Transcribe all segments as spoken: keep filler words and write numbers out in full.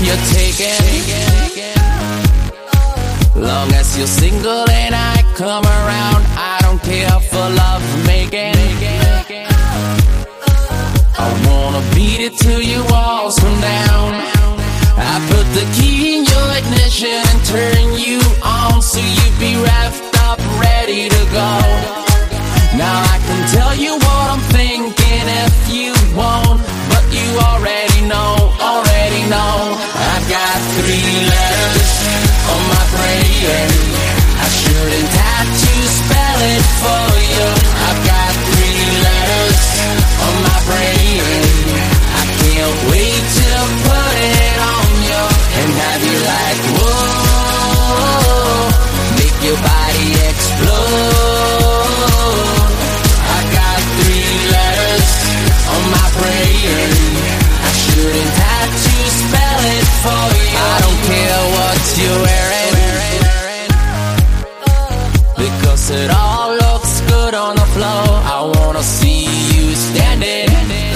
you're taken. Long as you're single and I come around, I don't care for love making. I wanna beat it till your walls come down. I put the key in your ignition and turn you on, so you be wrapped up, ready to go. Now I can tell you what I'm thinking if you won't, but you already know, already know. I've got three letters on my brain. I shouldn't have to spell it for you. I've got three letters on my brain. I can't wait to put it on you and have you like, whoa, make your body explode. I got three letters on my brain. I shouldn't have to spell it for you. I don't care what you're wearing, because it all looks good on the floor. I wanna see you standing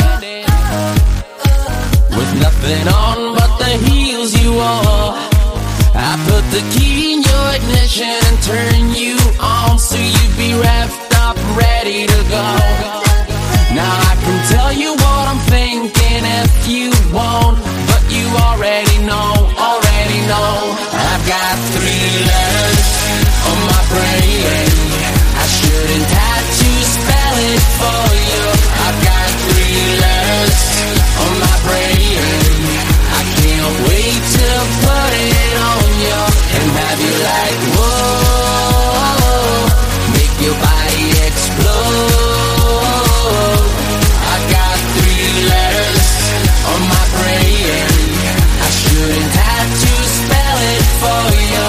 with nothing on but the heels you wore. I put the key in your ignition and turn you on, so you be wrapped up, ready to go. Now I can tell you what I'm thinking if you won't, but you already know, already know. I've got three letters on my brain. I shouldn't have to spell it for you. I've got three letters on my brain. I can't wait to put it on you and have you like, whoa, make your body explode. I got three letters on my brain. I shouldn't have to spell it for you.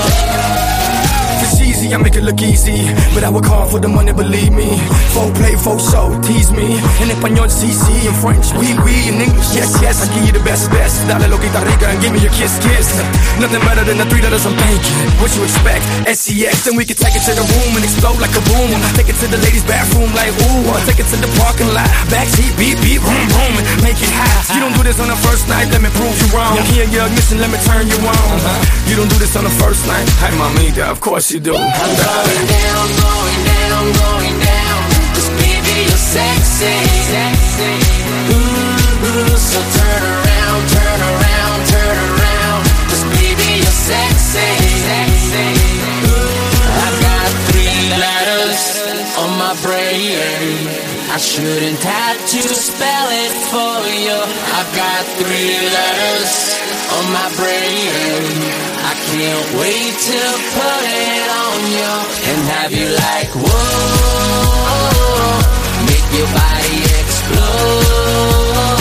I make it look easy, but I work hard for the money, believe me. Folk play, folk show, tease me. In Espanol, C C, in French, oui, oui. In English, yes, yes, I give you the best, best. Dale loquita rica and give me your kiss, kiss. Nothing better than the three letters I'm thinking. What you expect? S E X, then we can take it to the room and explode like a boom. Take it to the ladies' bathroom like ooh. Take it to the parking lot, backseat, beep, beep, boom, boom, and make it high. You don't do this on the first night, let me prove you wrong. Here, your ignition, let me turn you on. You don't do this on the first night. Hi, mamita, of course you do. I'm going down, going down, going down. Cause baby, you're sexy, sexy. Ooh, ooh, so turn around, turn around, turn around. Cause baby, you're sexy, sexy. Ooh, I've got three letters on my brain. I shouldn't have to spell it for you. I've got three letters on my brain. I can't wait to put it on you and have you like, whoa, make your body explode.